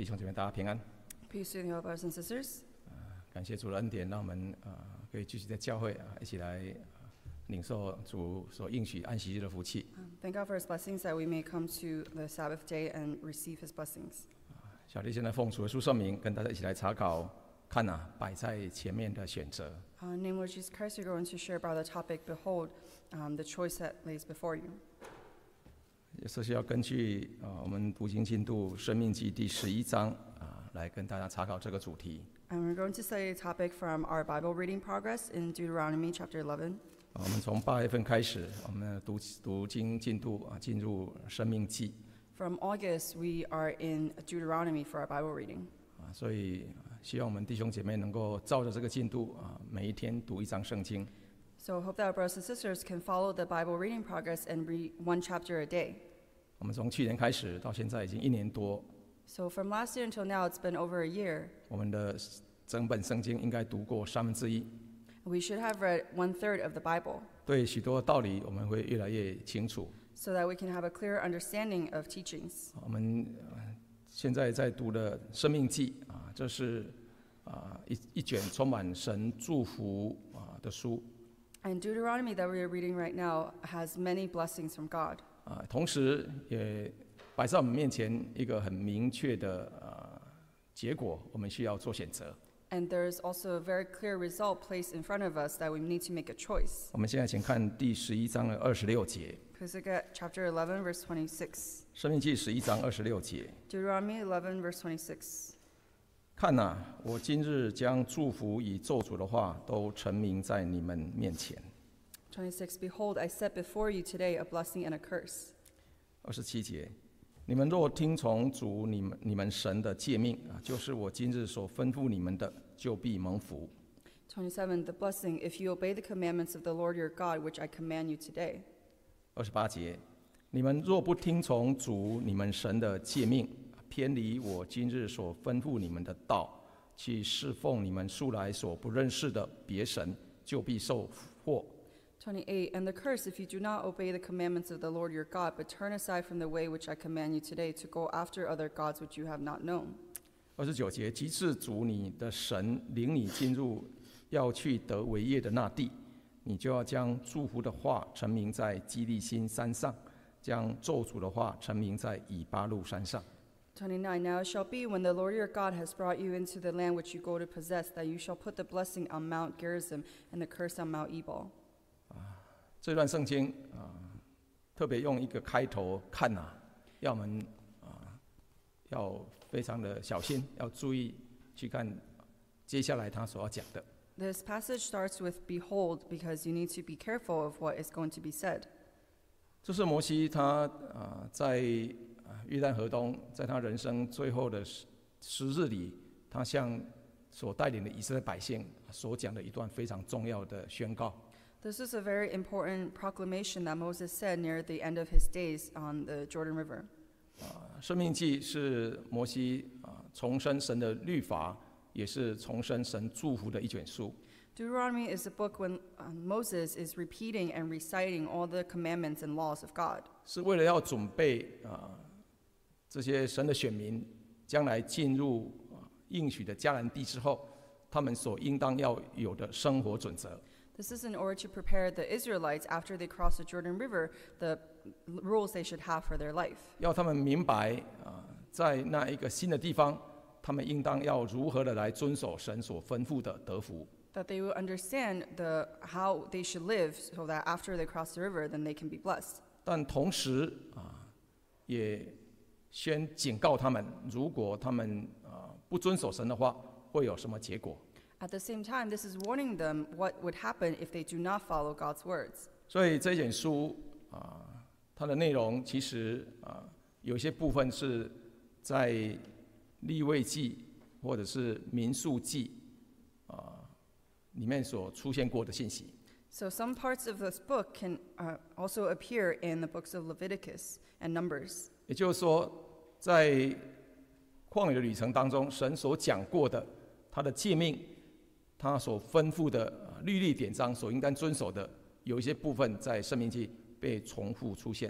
弟兄姐妹，大家平安。 Peace to you, brothers and sisters. 感谢主的恩典，让我们可以继续在教会一起来领受主所应许安息日的福气。 Thank God for His blessings that we may come to the Sabbath day and receive His blessings. 小弟现在奉主的书圣名，跟大家一起来查考，看摆在前面的选择。 In the name of Jesus Christ, we're going to share about the topic, Behold, the choice that lays before you. 也是要根据我们读经进度《生命记》第11章来跟大家查考这个主题。 And we're going to study a topic from our Bible reading progress in Deuteronomy chapter 11. 我们从8月份开始，我们的读经进度进入《生命记》。 From August, we are in Deuteronomy for our Bible reading. 所以希望我们弟兄姐妹能够照着这个进度每一天读一章圣经。 So I hope that our brothers and sisters can follow the Bible reading progress and read one chapter a day. 我们从去年开始到现在已经1年多。 So from last year until now, it's been over a year. 我们的整本圣经应该读过1/3。 We should have read 1/3 of the Bible. 对许多道理，我们会越来越清楚。 So that we can have a clear understanding of teachings. 我们现在在读的《生命记》这是一卷充满神祝福的书。 And Deuteronomy that we are reading right now has many blessings from God. 同时也摆在我们面前一个很明确的结果，我们需要做选择。 And there is also a very clear result placed in front of us that we need to make a choice. 我们现在请看第11章的26节。 Please look at chapter 11, verse 26. 生命记11章26节。 Deuteronomy 11, verse 26. 看我今日将祝福与咒诅的话都陈明在你们面前。 26. Behold, I set before you today a blessing and a curse. 27节。你们若听从主你们神的诫命就是我今日所吩咐你们的，就必蒙福。 27. The blessing, if you obey the commandments of the Lord your God, which I command you today. 28节。你们若不听从主你们神的诫命，偏离我今日所吩咐你们的道，去侍奉你们素来所不认识的别神，就必受祸。 28. And the curse, if you do not obey the commandments of the Lord your God, but turn aside from the way which I command you today to go after other gods which you have not known. 29节。及至主你的神领你进入要去得为业的那地，你就要将祝福的话陈明在基利心山上，将咒诅的话陈明在以巴路山上。 29. Now it shall be, when the Lord your God has brought you into the land which you go to possess, that you shall put the blessing on Mount Gerizim and the curse on Mount Ebal. 这段圣经特别用一个开头看要我们要非常的小心，要注意去看接下来他所要讲的。 This passage starts with behold, because you need to be careful of what is going to be said. 这是摩西他在约旦河东，在他人生最后的10日里，他向所带领的以色列百姓所讲的一段非常重要的宣告。 This is a very important proclamation that Moses said near the end of his days on the Jordan River. 生命记是摩西重申神的律法，也是重申神祝福的一卷书。 Deuteronomy is a book when Moses is repeating and reciting all the commandments and laws of God. 是为了要准备这些神的选民将来进入应许的迦南地之后，他们所应当要有的生活准则。 This is in order to prepare the Israelites after they cross the Jordan River, the rules they should have for their life. 要他们明白在那一个新的地方，他们应当要如何的来遵守神所吩咐的得福。 That they will understand how they should live, so that after they cross the river, then they can be blessed. 但同时也先警告他们，如果他们不遵守神的话，会有什么结果。 At the same time, this is warning them what would happen if they do not follow God's words. 所以这卷书它的内容其实有些部分是在利未记或者是民数记里面所出现过的信息。 So some parts of this book can also appear in the books of Leviticus and Numbers. 也就是说，在旷野的旅程当中，神所讲过的他的诫命，他所吩咐的律例典章所应当遵守的，有一些部分在申命记被重复出现。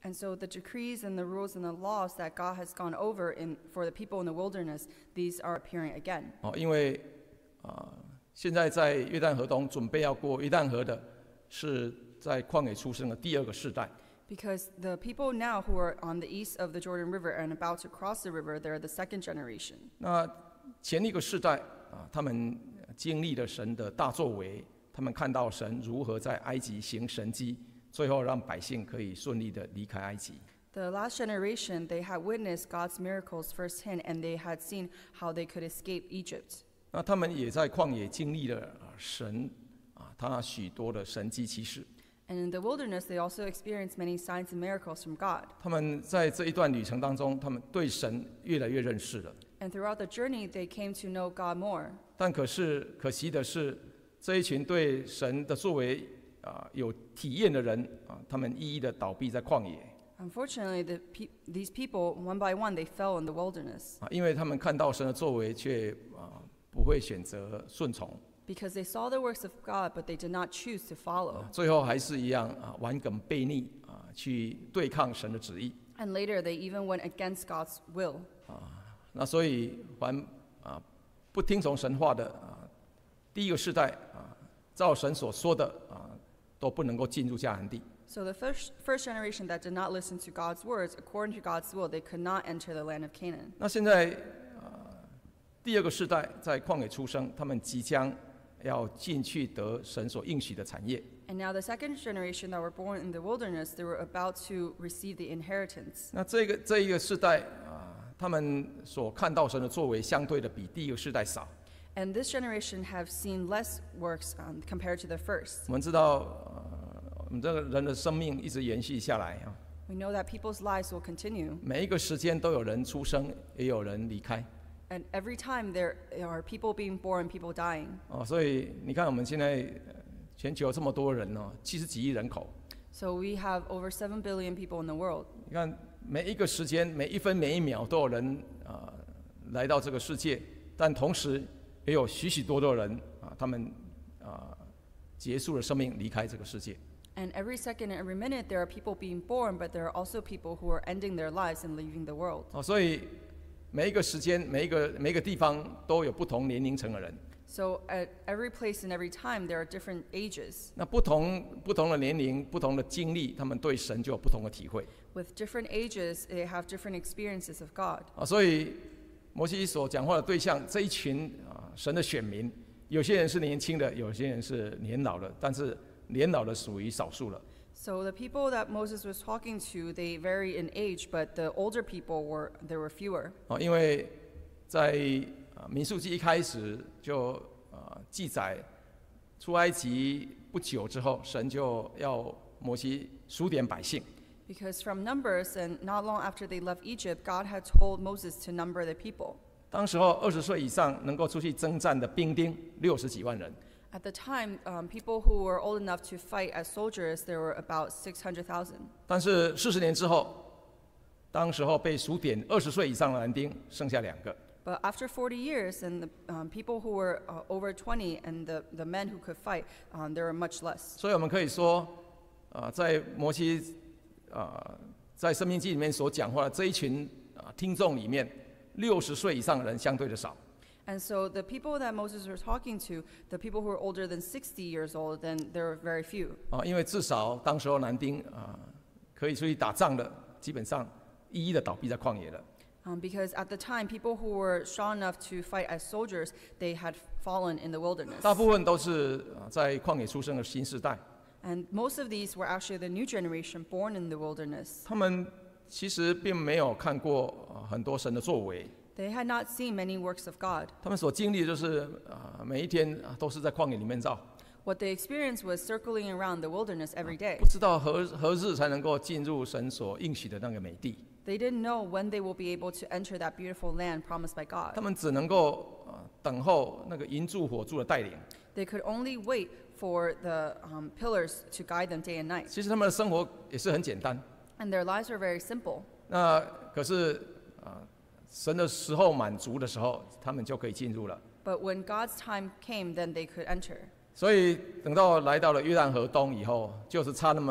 And so the decrees and the rules and the laws that God has gone over for the people in the wilderness, these are appearing again. 因为现在在约旦河东准备要过约旦河的，是在旷野出生的第二个世代。 Because the people now who are on the east of the Jordan River and about to cross the river, they're the second generation. 那前一个世代他们经历了神的大作为，他们看到神如何在埃及行神迹，最后让百姓可以顺利的离开埃及。 The last generation, they had witnessed God's miracles firsthand, and they had seen how they could escape Egypt. 那他们也在旷野经历了神他许多的神迹奇事。 And in the wilderness, they also experienced many signs and miracles from God. 他们在这一段旅程当中，他们对神越来越认识了。 And throughout the journey, they came to know God more. 但可惜的是，这一群对神的作为有体验的人他们一一的倒闭在旷野。 Unfortunately, these people, one by one, they fell in the wilderness. 因为他们看到神的作为，却不会选择顺从。 Because they saw the works of God, but they did not choose to follow. 最后还是一样顽梗悖逆去对抗神的旨意。 And later, they even went against God's will. 那所以不听从神话的第一个世代照神所说的都不能够进入迦南地。 So the first generation that did not listen to God's words, according to God's will, they could not enter the land of Canaan. 那现在第二个世代在旷野出生，他们即将要进去得神所应许的产业。 And now the second generation that were born in the wilderness, they were about to receive the inheritance. 那这一个世代他们所看到神的作为，相对的比第一个世代少。 And this generation have seen less works compared to the first. 我们知道我们这个人的生命一直延续下来 We know that people's lives will continue. 每一个时间都有人出生，也有人离开。 And every time there are people being born, people dying. 所以你看我们现在全球这么多人70几亿人口。 So we have over 7 billion people in the world. 你看每一个时间，每一分每一秒都有人来到这个世界，但同时也有许许多多人他们结束了生命，离开这个世界。 And every second and every minute there are people being born, but there are also people who are ending their lives and leaving the world. 所以每一个时间，每一个地方都有不同年龄层的人。 So at every place and every time there are different ages. 那不同的年龄、不同的经历，他们对神就有不同的体会。 With different ages, they have different experiences of God. 所以摩西所讲话的对象，这一群神的选民，有些人是年轻的，有些人是年老的，但是年老的属于少数了。 So the people that Moses was talking to, they vary in age, but the older people there were fewer. 因为在民数记一开始就记载，出埃及不久之后，神就要摩西数点百姓。 Because from Numbers, and not long after they left Egypt, God had told Moses to number the people. 当时候20岁以上能够出去征战的兵丁60几万人。 At the time, people who were old enough to fight as soldiers, there were about 600,000. 但是40年之后，当时候被数点20岁以上的男丁剩下2个。 But after 40 years, and the people who were over 20 and the men who could fight, there were much less. 所以我们可以说，在摩西在申命记里面所讲话的这一群听众里面，60岁以上的人相对的少。 And so the people that Moses was talking to, the people who were older than 60 years old, then there were very few. 因为至少当时候男丁可以出去打仗的，基本上一一的倒闭在旷野了。 Because at the time, people who were strong enough to fight as soldiers, they had fallen in the wilderness. 大部分都是在旷野出生的新世代。 And most of these were actually the new generation born in the wilderness. 他们其实并没有看过很多神的作为。 They had not seen many works of God. 他们所经历的就是每一天都是在旷野里面绕。 What they experienced was circling around the wilderness every day. 不知道何日才能够进入神所应许的那个美地。 They didn't know when they will be able to enter that beautiful land promised by God. 他们只能够等候那个云柱火柱的带领。 They could only wait for the pillars to guide them day and night. 其实他们的生活也是很简单。 And their lives were very simple. 那可是神的时候满足的时候，他们就可以进入了。 But when God's time came, then they could enter. 所以等到来到了约旦河东以后，就是差那么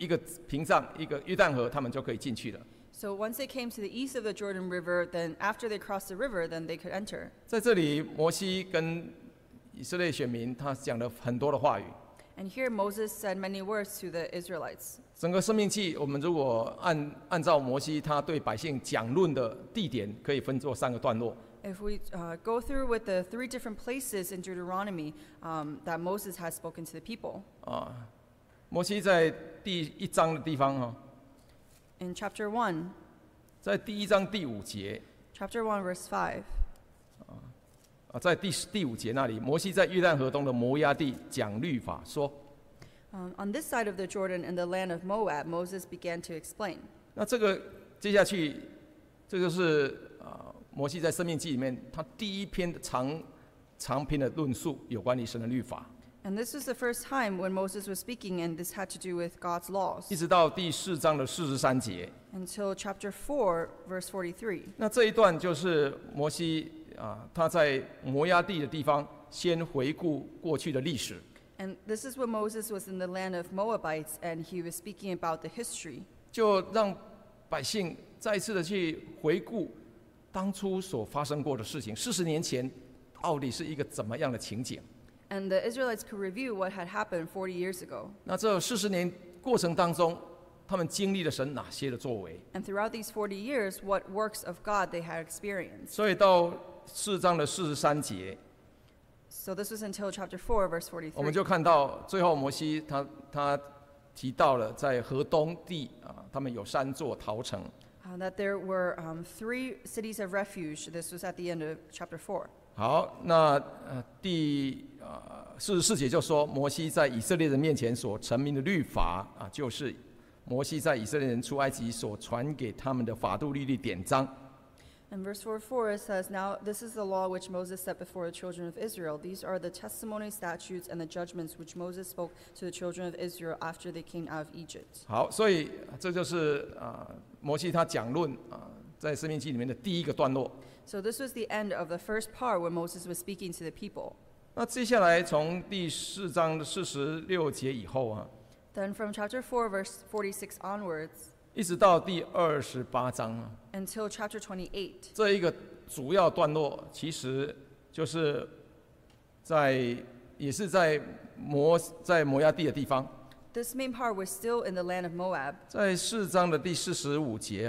一个屏障，一个约旦河，他们就可以进去了。 So once they came to the east of the Jordan River, then after they crossed the river, then they could enter. 在这里，摩西跟以色列选民他讲了很多的话语。 And here Moses said many words to the Israelites. 整个生命记，我们如果按照摩西他对百姓讲论的地点，可以分作3个段落。 If we go through with the 3 different places in Deuteronomy that Moses has spoken to the people. 摩西在第1章的地方 In chapter 1, 在第1章第5节， chapter 1 verse 5, 在第5节那里，摩西在约旦河东的摩押地讲律法说。 on this side of the Jordan in the land of Moab, Moses began to explain. 那这个接下去，这就是摩西在生命记里面他第一篇的长篇的论述，有关于神的律法。 And this was the first time when Moses was speaking, and this had to do with God's laws. 一直到第4章的43节。 Until chapter 4, verse 43. 那这一段就是摩西他在摩押地的地方，先回顾过去的历史。 And this is when Moses was in the land of Moabites, and he was speaking about the history. 就让百姓再一次的去回顾当初所发生过的事情，40年前到底是一个怎么样的情景。 And the Israelites could review what had happened 40 years ago. 那这40年过程当中，他们经历了神哪些的作为？ And throughout these 40 years, what works of God they had experienced. 所以到4章的43节， So this was until chapter 4, verse 我们 43. 就看到最后摩西他提到了在河东地他们有3座逃城。 That there were 3 cities of refuge. This was at the end of chapter 4. 好，那第44节就说，摩西在以色列人面前所陈明的律法就是摩西在以色列人出埃及所传给他们的法度律例典章。 In verse 44, it says, Now this is the law which Moses set before the children of Israel. These are the testimonies, statutes, and the judgments which Moses spoke to the children of Israel after they came out of Egypt. 好，所以这就是摩西他讲论在申命记里面的第一个段落。 So this was the end of the first part when Moses was speaking to the people. 那接下来从第4章的46节以后 Then from chapter 4, verse 46 onwards, 一直到第28章 until chapter 28, 这一个主要段落，其实就是也是在摩押地的地方。 this main part was still in the land of Moab. 在4章的第45节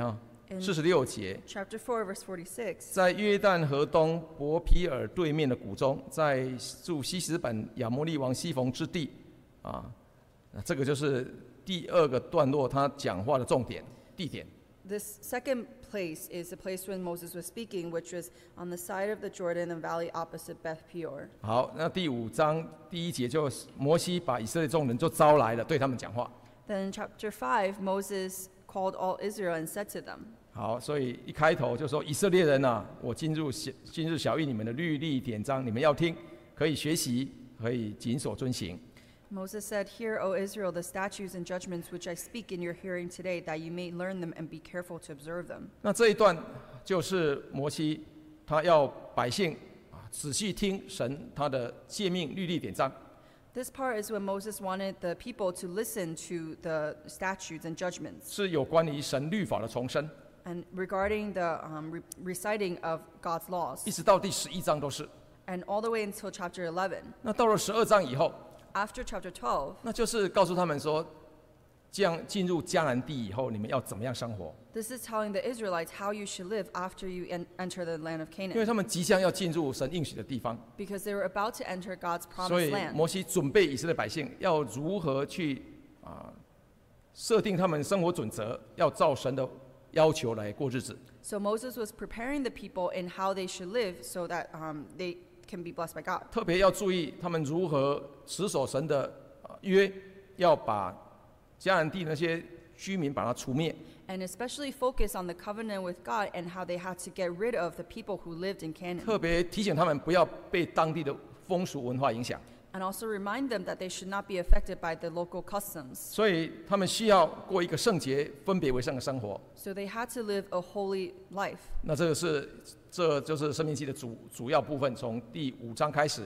46节， Chapter 4, verse 46, 在约旦河东伯皮尔对面的谷中，在住西实本亚摩利王西逢之地这个就是第2个段落他讲话的重点地点。 This second place is the place when Moses was speaking, which was on the side of the Jordan and valley opposite Beth Peor. 好，那第5章第1节就摩西把以色列众人就招来了，对他们讲话。 Then in chapter 5, Moses called all Israel and said to them. 好，所以一开头就说以色列人我今日晓谕你们的律例典章，你们要听，可以学习，可以谨守遵行。 Moses said, Hear, O Israel, the statutes and judgments which I speak in your hearing today, that you may learn them and be careful to observe them. 那这一段就是摩西他要百姓仔细听神他的诫命律例典章。 This part is when Moses wanted the people to listen to the statutes and judgments, 是有关于神律法的重申， and regarding the reciting of God's laws, 一直到第11章都是。 and all the way until chapter 11. 那到了12章以后， After chapter 12, 那就是告诉他们说，这样进入迦南地以后，你们要怎么样生活？ this is telling the Israelites how you should live after you enter the land of 因为 Canaan, 他们即将要进入神应许的地方， because they were about to enter God's 所 promised 以 land. 摩西准备以色列百姓要如何去设定他们生活准则，要照神的要求来过日子。 So Moses was preparing the people in how they should live so that they can be blessed by God. 特别要注意他们如何持守神的约，要把迦南地那些居民把它除灭。 And especially focus on the covenant with God and how they had to get rid of the people who lived in Canaan. 特别提醒他们不要被当地的风俗文化影响， And also remind them that they should not be affected by the local customs. 所以他们需要过一个圣洁、分别为圣的生活。 So they had to live a holy life. 那这就是申命记的主要部分，从第5章开始，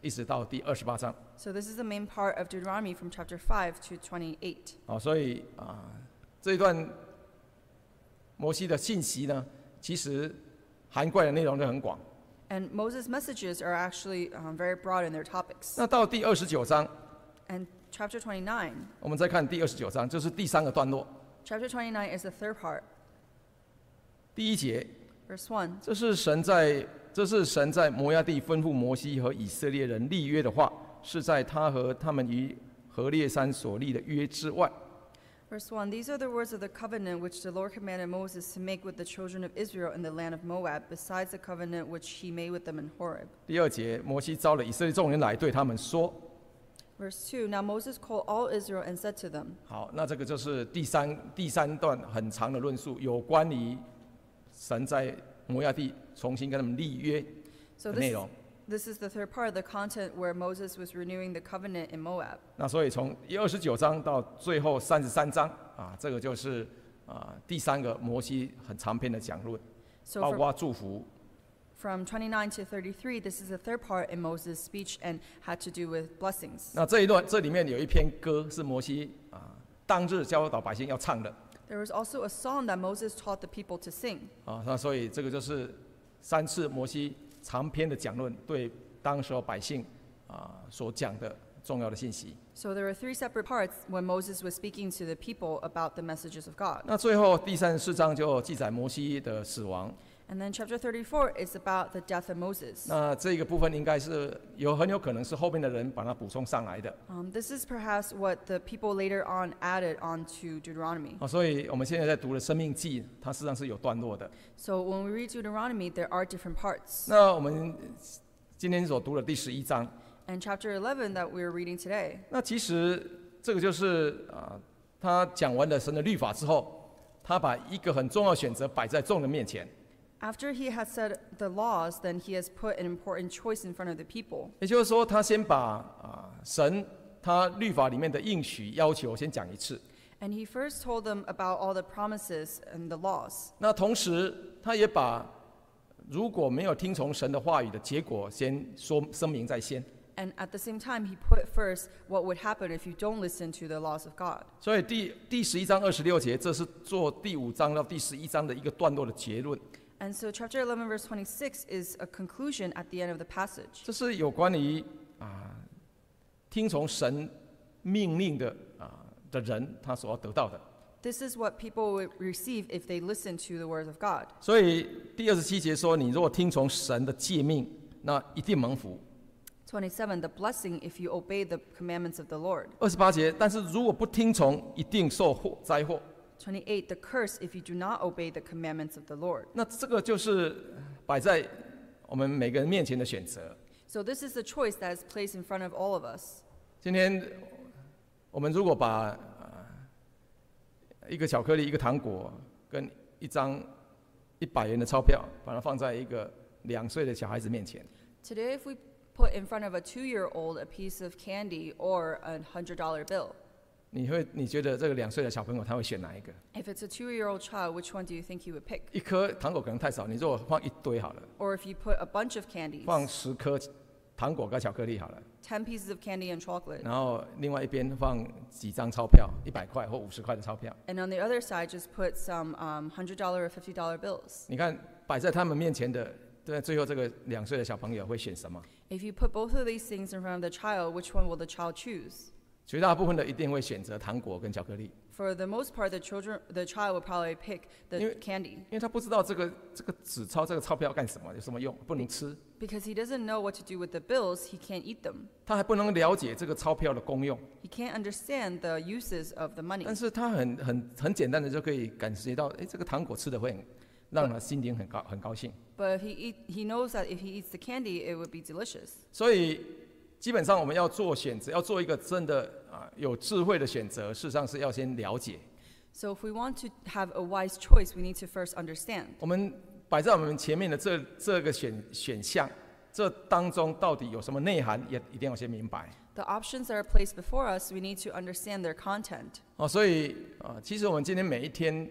一直到第28章。 So this is the main part of Deuteronomy from chapter 5 to 28. 所以这一段摩西的信息呢，其实涵盖的内容就很广。 And Moses' messages are actually very broad in their topics. 那到第29章， And chapter 29, 我们再看第29章，就是第3个段落， chapter 29 is the third part, 第1节， verse 1. 这是神在摩押地吩咐摩西和以色列人立约的话，是在他和他们于何烈山所立的约之外。 Verse 1, these are the words of the covenant which the Lord commanded Moses to make with the children of Israel in the land of Moab, besides the covenant which he made with them in Horeb. 第2节，摩西召了以色列众人来，对他们说。 Verse 2, now Moses called all Israel and said to them. 好，那这个就是第三段很长的论述，有关于神在摩押地重新跟他们立约 So 的内容。 this is the third part of the content where Moses was renewing the covenant in Moab. 那所以从29章到最后33章这个就是第3个摩西很长篇的讲论， So 包括祝福。 from 29 to 33, this is the third part in Moses' speech and had to do with blessings. 那这里面有一篇歌是摩西当日教导百姓要唱的 There was also a song that Moses taught the people to sing. 那所以这个就是3次摩西长篇的讲论对当时候百姓所讲的重要的信息。 So there were 3 separate parts when Moses was speaking to the people about the messages of God. 那最后第34章就记载摩西的死亡。 And then chapter 34 is about the death of Moses. 那这个部分应该是很有可能是后面的人把它补充上来的。 This is perhaps what the people later on added onto Deuteronomy. 所以我们现在在读的《生命记》，它事实上是有段落的。 So when we read Deuteronomy, there are different parts. 那我们今天所读的第11章， And chapter 11 that we're reading today, 那其实这个就是他讲完了神的律法之后，他把一个很重要的选择摆在众人面前。 after he had said the laws, then he has put an important choice in front of the people. 也就是说，他先把神他律法里面的应许要求先讲一次。 And he first told them about all the promises and the laws. 那同时，他也把如果没有听从神的话语的结果先声明在先。 And at the same time, he put first what would happen if you don't listen to the laws of God. 所以第11章26节，这是做第5章到第11章的一个段落的结论。 And so chapter 11 verse 26 is a conclusion at the end of the passage. 这是有关于听从神命令的人他所要得到的。 This is what people would receive if they listen to the words of God. 所以第27节说，你如果听从神的诫命，那一定蒙福。 27, the blessing if you obey the commandments of the Lord. 28节，但是如果不听从，一定受灾祸。 28, the curse if you do not obey the commandments of the Lord. 那这个就是摆在我们每个人面前的选择。 So this is the choice that is placed in front of all of us. 今天我们如果把一个巧克力、一个糖果跟一张100元的钞票，把它放在一个2岁的小孩子面前， Today, if we put in front of a 2-year-old a piece of candy or a $100 bill, 你觉得这个2岁的小朋友他会选哪一个？ if it's a 2-year-old child, which one do you think he would pick? 一颗糖果可能太少，你如果放一堆好了， Or if you put a bunch of candies, 放10颗糖果跟巧克力好了， 10 pieces of candy and chocolate, 然后另外一边放几张钞票，100块或50块的钞票。 and on the other side, just put some $100 or $50 bills. 你看摆在他们面前的，对，最后这个2岁的小朋友会选什么？ If you put both of these things in front of the child, which one will the child choose? 绝大部分的一定会选择糖果跟巧克力， For the most part, the child will probably pick the candy 因为他不知道这个纸钞这个钞票干什么，有什么用，不能吃， because he doesn't know what to do with the bills. He can't eat them. 他还不能了解这个钞票的功用， He can't understand the uses of the money. 但是他很简单的就可以感觉到，这个糖果吃的会让他心情很高兴。 But he knows that if he eats the candy, it would be delicious. 所以基本上我们要做选择，要做一个真的有智慧的选择，事实上是要先了解。 So if we want to have a wise choice, we need to first understand. 我们摆在我们前面的这个选项，这当中到底有什么内涵，也一定要先明白。 The options that are placed before us, we need to understand their content. 所以其实我们今天每一天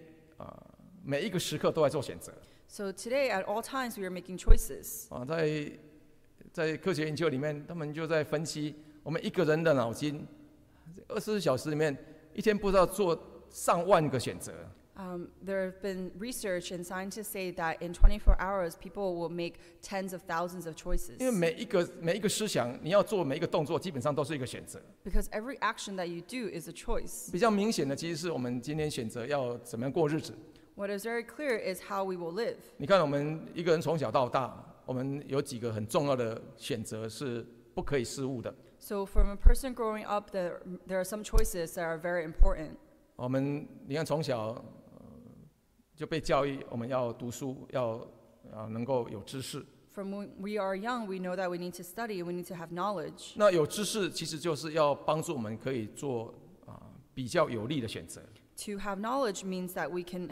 每一个时刻都在做选择。 So today, at all times, we are making choices. 在在科学研究里面，他们就在分析我们一个人的脑筋，24小时里面一天不知道做上万个选择。 There have been research and scientists say that in 24 hours, people will make tens of thousands of choices. 因为每一个思想，你要做每一个动作，基本上都是一个选择。 Because every action that you do is a choice. 比较明显的，其实是我们今天选择要怎么样过日子。 What is very clear is how we will live. 你看，我们一个人从小到大，我们有几个很重要的选择是不可以失误的。 So from a person growing up, there are some choices that are very important. 我们你看从小就被教育，我们要读书，要能够有知识。 From when we are young, we know that we need to study, we need to have knowledge. 那有知识其实就是要帮助我们可以做比较有利的选择。 To have knowledge means that we can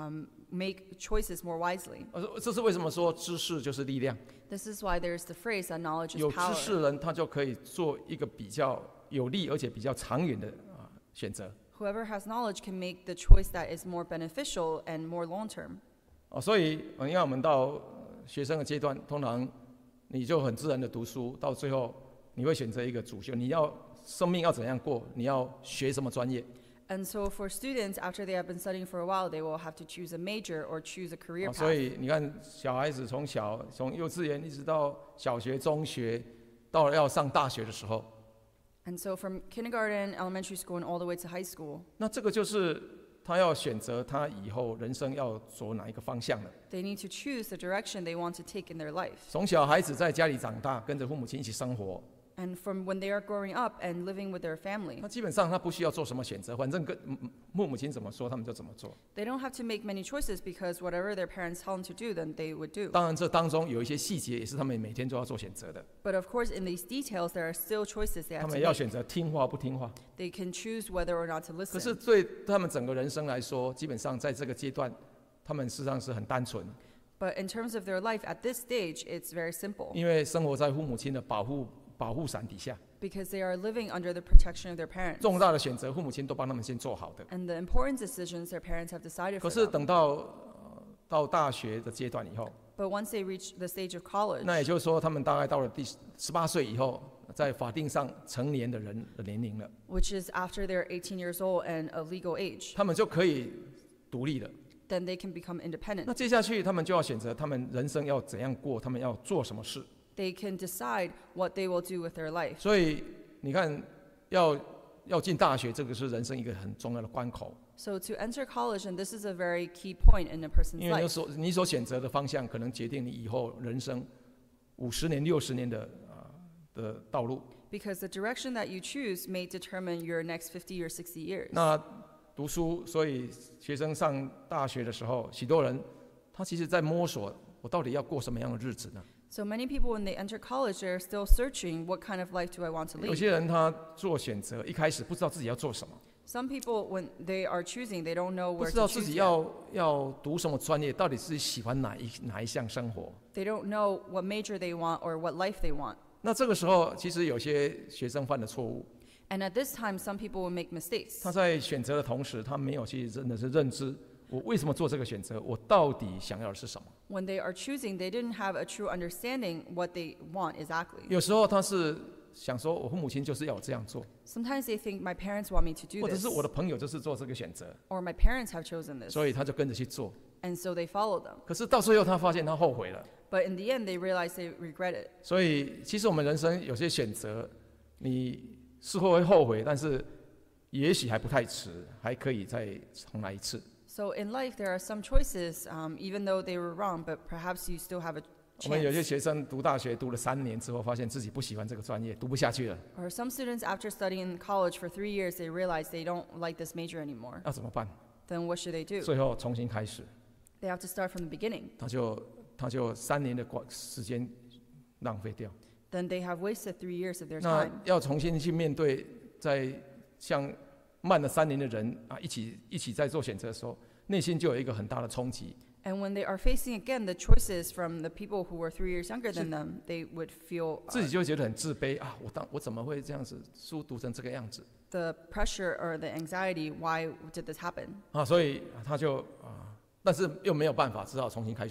make choices more wisely. 这是为什么说知识就是力量？ This is why there's the phrase that knowledge is 有知 power. 识的人，他就可以做一个比较有利而且比较长远的选择。 Whoever has knowledge can make the choice that is more beneficial and more long-term. 所以你看我们到学生的阶段，通常你就很自然的读书，到最后你会选择一个主修，你要生命要怎样过，你要学什么专业。 And so for students, after they have been studying for a while, they will have to choose a major or choose a career path. 所以你看，小孩子从幼稚园一直到小学、中学，到了要上大学的时候， And so from kindergarten, elementary school, and all the way to high school, 那这个就是他要选择他以后人生要走哪一个方向了。 they need to choose the direction they want to take in their life. 从小孩子在家里长大，跟着父母亲一起生活， And from when they are growing up and living with their family, 那基本上他不需要做什么选择，反正跟父母亲怎么说，他们就怎么做。 they don't have to make many choices because whatever their parents tell them to do, then they would do. 当然，这当中有一些细节也是他们每天都要做选择的。 But of course, in these details, there are still choices they 他 have 们 to 要 make. 选择听话不听话。 They can choose whether or not to 可是 listen. 对他们整个人生来说，基本上在这个阶段，他们实际上是很单纯， But in terms of their life at this stage, it's very simple 因为生活在父母亲的保护伞底下， because they are living under the protection of their parents. 重大的选择父母亲都帮他们先做好的。 And the important decisions their parents have decided 可 for 是 them. 等到大学的阶段以后， But once they reach the stage of college, 那也就是说，他们大概到了第18岁以后，在法定上成年的人的年龄了， which is after they're 18 years old and of legal age, 他们就可以独立了。 then they can become independent. 那接下去他们就要选择他们人生要怎样过，他们要做什么事。 They can decide what they will do with their life. 所以你看，要进大学，这个是人生一个很重要的关口， So to enter college, and this is a very key point in a person's 因为 life, 你所选择的方向，可能决定你以后人生50年、60年的道路。 because the direction that you choose may determine your next 50 or 60 years. 那读书，所以学生上大学的时候，许多人他其实在摸索，我到底要过什么样的日子呢？ So many people, when they enter college, they're still searching, what kind of life do I want to 有 lead? 些人他做选择，一开始不知道自己要做什么， Some people, when they are choosing, they don't know 不 where 知道 to 自 choose 己 yet. 要读什么专业，到底是喜欢哪一项生活。 They don't know what major they want or what life they want. 那这个时候，其实有些学生犯的错误， And at this time, some people will make mistakes. 他在选择的同时，他没有去真的是认知我为什么做这个选择，我到底想要的是什么。 When they are choosing, they didn't have a true understanding what they want exactly. 有时候他是想说，我父母亲就是要我这样做， Sometimes they think my parents want me to do 或者 this, 是我的朋友就是做这个选择， or my parents have chosen this, 所以他就跟着去做。 and so they follow them. 可是到最后，他发现他后悔了。 But in the end, they realize they regret it. 所以，其实我们人生有些选择，你事后会后悔，但是也许还不太迟，还可以再重来一次。 So in life, there are some choices, even though they were wrong, but perhaps you still have a 我们有些 chance. 学生读大学读了3年之后，发现自己不喜欢这个专业，读不下去了， Or some students, after studying in college for 3 years, they realize they don't like this major anymore. 要怎么办？ Then what should they do? 最后重新开始， They have to start from the beginning. 他就3年的时间浪费掉。 Then they have wasted 3 years of their 那 time. 要重新去面对，在像慢了3年的人一起在做选择的时候，内心就有一个很大的冲击。 And when they are facing again the choices from the people who were 3 years younger than them, they would feel 自己就会觉得很自卑啊！我怎么会这样子书读成这个样子 the pressure or the anxiety. Why did this happen? 啊？所以他就但是又没有办法，只好重新开始。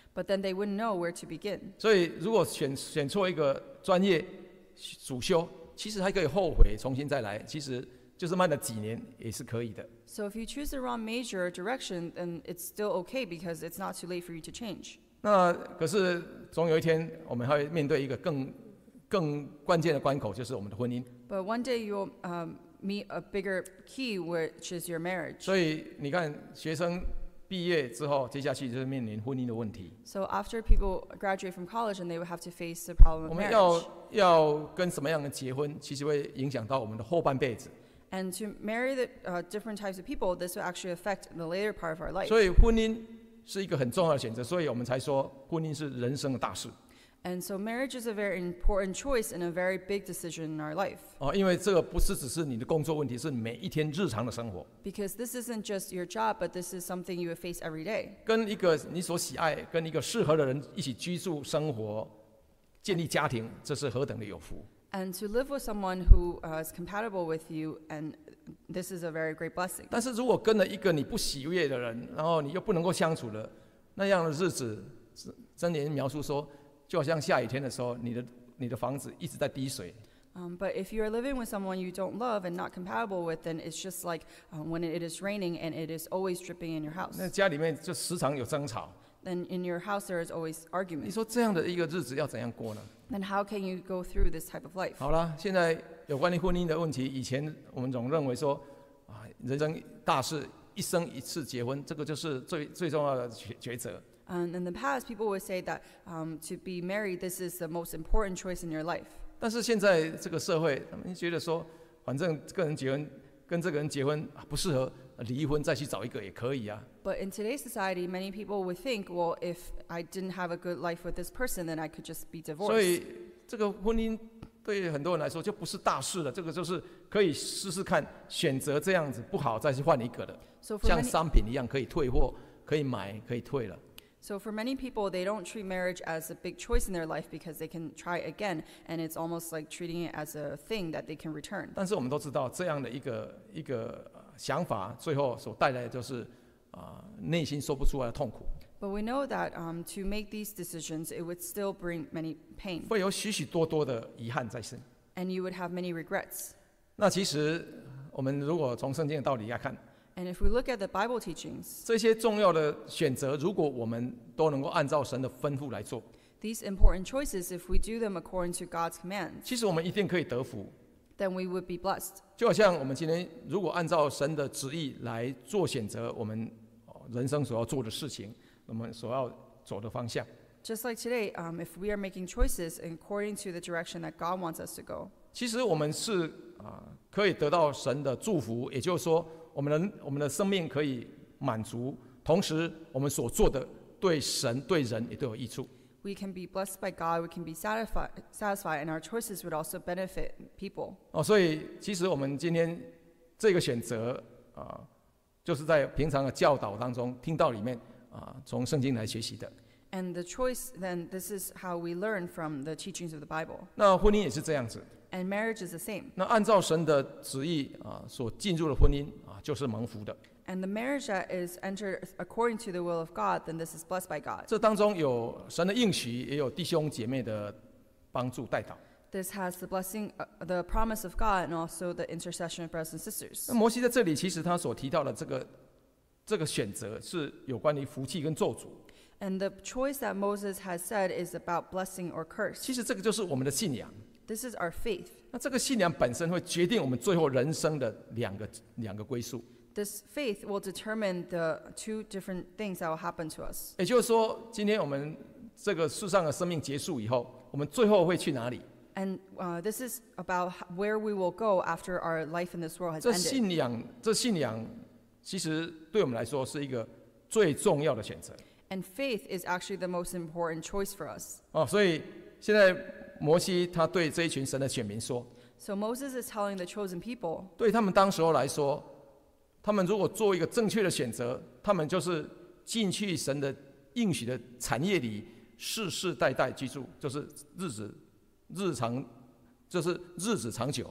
but then they wouldn't know where to begin. 所以如果选错一个专业主修，其实还可以后悔重新再来，其实就是慢了几年也是可以的。 So if you choose the wrong major or direction, then it's still okay because it's not too late for you to change. 那可是总有一天我们会面对一个更关键的关口，就是我们的婚姻。 But one day you'll meet a bigger key, which is your marriage. 所以你看，学生毕业之后，接下去就是面临婚姻的问题。 So after people graduate from college, and they would have to face the problem 我 of 们 marriage. 要跟什么样的结婚，其实会影响到我们的后半辈子。 And to marry the different types of people, this will actually affect the later part of our life. 所以婚姻是一个很重要的选择，所以我们才说婚姻是人生的大事。 And so marriage is a very important choice and a very big decision in our life. 因为这个不是只是你的工作问题，是每一天日常的生活。 Because this isn't just your job, but this is something you would face every day. 跟一个你所喜爱、跟一个适合的人一起居住、生活、建立家庭，这是何等的有福。 And to live with someone who is compatible with you, and this is a very great blessing. 但是如果跟了一个你不喜悦的人，然后你又不能够相处的那样的日子，箴言描述说，就好像下雨天的时候，你的房子一直在滴水。 But if you are living with someone you don't love and not compatible with, then it's just like when it is raining and it is always dripping in your house. 那家里面就时常有争吵。 Then in your house there is always 你 argument. 说这样的一个日子要怎样过呢？ Then how can you go through this type of life? 好了，现在有关于婚姻的问题，以前我们总认为说，人生大事，一生一次结婚，这个就是最重要的抉择。 And in the past, people would say that to be married, this is the most important choice in your life. 但是现在这个社会，他们觉得说，反正这个人结婚跟这个人结婚不适合，离婚再去找一个也可以啊。 But in today's society, many people would think, well, if I didn't have a good life with this person, then I could just be 所 divorced. 以这个婚姻对很多人来说就不是大事了，这个就是可以试试看，选择这样子不好再去换一个的， So for 像 many, 商品一样可以退货、可以买、可以退了。 so for many people, they don't treat marriage as a big choice in their life because they can try again, and it's almost like treating it as a thing that they can return. 但是我们都知道，这样的一个想法，最后所带来的就是内心说不出来的痛苦， But we know that to make these decisions, it would still bring many pain, 会有许许多多的遗憾在身。 and you would have many regrets. 那其实我们如果从圣经的道理来看， And if we look at the Bible teachings, 这些重要的选择，如果我们都能够按照神的吩咐来做， these important choices, if we do them according to God's commands, 其实我们一定可以得福。 then we would be blessed. 就好像我们今天如果按照神的旨意来做选择，我们人生所要做的事情，我们所要走的方向， Just like today, if we are making choices according to the direction that God wants us to go, 其实我们是可以得到神的祝福，也就是说，我们的生命可以满足，同时我们所做的对神对人也都有益处。 we can be blessed by God, we can be satisfied, and our choices would also benefit people. 所以其实我们今天这个选择就是在平常的教导当中听到里面从圣经来学习的。 And the choice, then, this is how we learn from the teachings of the Bible. 那婚姻也是这样子。 And marriage is the same. 那按照神的旨意所进入的婚姻就是蒙福的。 And the marriage that is entered according to the will of God, then this is blessed by God. 这当中有神的应许，也有弟兄姐妹的帮助带导。 This has the blessing, the promise of God, and also the intercession of brothers and sisters. 那摩西在这里其实他所提到的这个选择是有关于福气跟咒诅。 And the choice that Moses has said is about blessing or curse. 其实这个就是我们的信仰。 This is our faith. 那这个信仰本身会决定我们最后人生的两个归宿。 This faith will determine the two different things that will happen to us. 也就是说，今天我们这个世上的生命结束以后，我们最后会去哪里？ And this is about where we will go after our life in this world has 这 ended. 信仰其实对我们来说是一个最重要的选择。 And faith is actually the most important choice for us. 所以现在摩西他对这一群神的选民说， So Moses is telling the chosen people, 对他们当时候来说，他们如果做一个正确的选择，他们就是进去神的应许的产业里，世世代代居住，就是日子长久。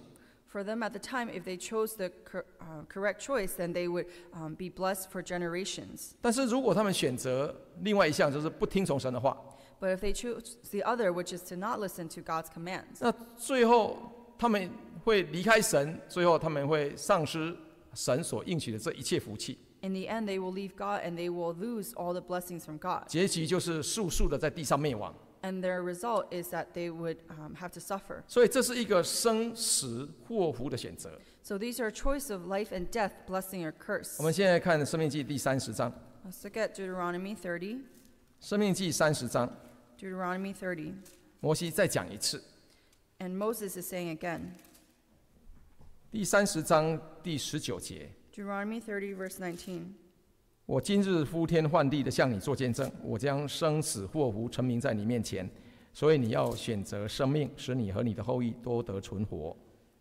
For them at the time, if they chose the correct choice, then they would be blessed for generations. 但是如果他们选择另外一项，就是不听从神的话， But if they choose the other, which is to not listen to God's commands, 那最后他们会离开神，最后他们会丧失神所应许的这一切福气， in the end, they will leave God and they will lose all the blessings from God. 结局就是速速的在地上灭亡。 And their result is that they would have to suffer. 所以这是一个生死祸福的选择。 So these are choice of life and death, blessing or curse. 我们现在看《申命记》第30章， Let's look at Deuteronomy 30. 《申命记》30章， Deuteronomy 30. 摩西再讲一次， And Moses is saying again, 第30章第19节。 Deuteronomy 30, verse 19. 我今日呼天唤地的向你做见证，我将生死祸福陈明在你面前，所以你要选择生命，使你和你的后裔都得存活。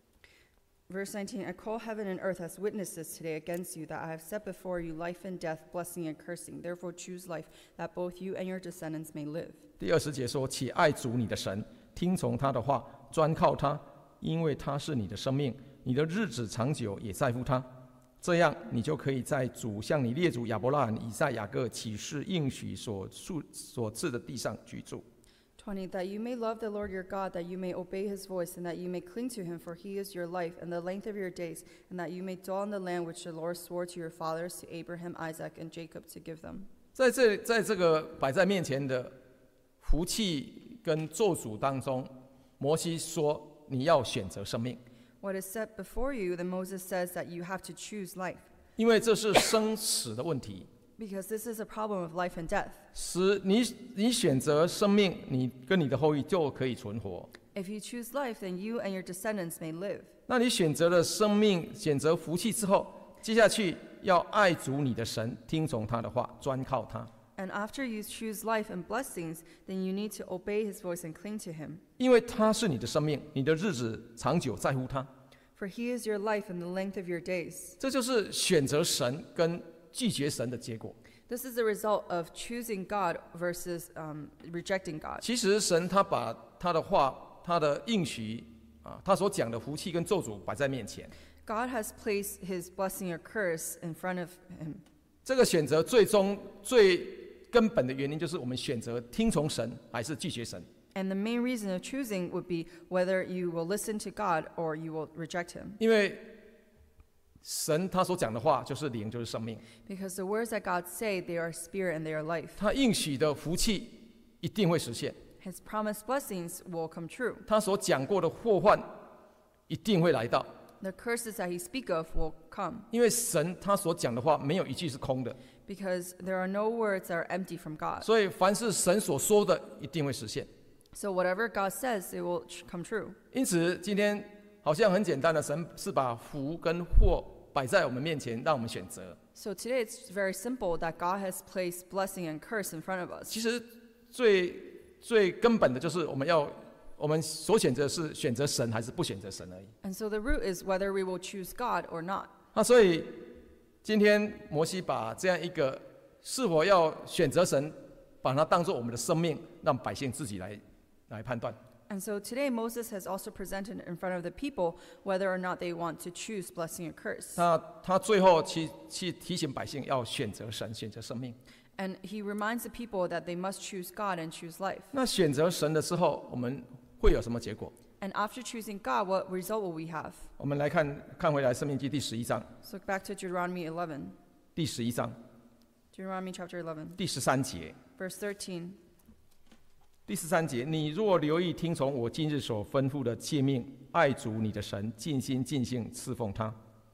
Verse 19, I call heaven and earth as witnesses today against you, that I have set before you life and death, blessing and cursing. Therefore choose life, that both you and your descendants may live. 第20节说：且爱主你的神，听从他的话，专靠他，因为他是你的生命，你的日子长久也在乎他。这样，你就可以在主向你列祖亚伯拉罕、以撒、雅各起誓应许所赐的地上居住。 20, that you may love the Lord your God, that you may obey his voice, and that you may cling to him, for he is your life and the length of your days, and that you may dwell in the land which the Lord swore to your fathers, to Abraham, Isaac, and Jacob, to give them. 在这个摆在面前的福气跟咒诅当中，摩西说：你要选择生命， What is set before you, then Moses says that you have to choose life, 因为这是生死的问题。 because this is a problem of life and death. 使你选择生命，你跟你的后裔就可以存活。 If you choose life, then you and your descendants may live. 那你选择了生命，选择福气之后，接下去要爱主你的神，听从他的话，专靠他。 And after you choose life and blessings, then you need to obey his voice and cling to him. 因为他是你的生命，你的日子长久在乎他。 For he is your life and the length of your days. 这就是选择神跟拒绝神的结果。 This is the result of choosing God versus rejecting God. 其实神他把他的话、他的应许他所讲的福气跟咒诅摆在面前。 God has placed his blessing or curse in front of him. 这个选择最终最根本的原因，就是我们选择听从神还是拒绝神。 And the main reason of choosing would be whether you will listen to God or you will reject him. 因为神他所讲的话就是灵，就是生命。 Because the words that God say, they are spirit and they are life. 他应许的福气一定会实现， His promised blessings will come true. 他所讲过的祸患一定会来到。 The curses that he speak of will come. 因为神他所讲的话没有一句是空的， Because there are no words that are empty from God. 所以凡是神所说的一定会实现。 So whatever God says, it will come true. 因此今天好像很简单的，神是把福跟祸摆在我们面前，让我们选择。 So today it's very simple that God has placed blessing and curse in front of us. 其实最根本的就是我们所选择是选择神还是不选择神而已。 And so the root is whether we will choose God or not. 所以今天摩西把这样一个是否要选择神，把它当作我们的生命，让百姓自己来判断。 And so today Moses has also presented in front of the people whether or not they want to choose blessing or curse. 他最后去提醒百姓要选择神，选择生命。 And he reminds the people that they must choose God and choose life. 那选择神的时候，我们会有什么结果？ And after choosing God, what result will we have? 我们来看回来《申命记》第11章， Let's look back to Deuteronomy 11. 第11章 Deuteronomy chapter 11, 第13节。 verse 13. 第13节，你若留意听从我今日所吩咐的诫命，爱主你的神，尽心尽性侍奉他。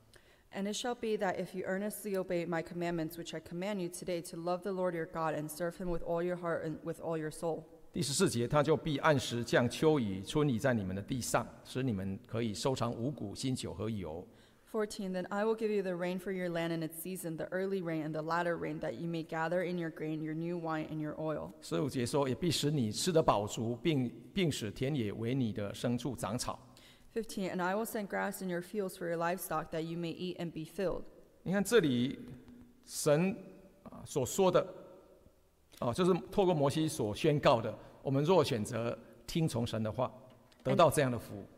And it shall be that if you earnestly obey my commandments, which I command you today, to love the Lord your God and serve him with all your heart and with all your soul. 第14节，他就必按时降秋雨、春雨在你们的地上，使你们可以收藏五谷、新酒和油。 14, then I will give you the rain for your land in its season, the early rain and the latter rain, that you may gather in your grain, your new wine, and your oil. 15节说，也必使你吃得饱足，并使田野为你的牲畜长草。 15, and I will send grass in your fields for your livestock, that you may eat and be filled. 你看这里神所说的就是透过摩西所宣告的，我们若选择听从神的话，得到这样的福。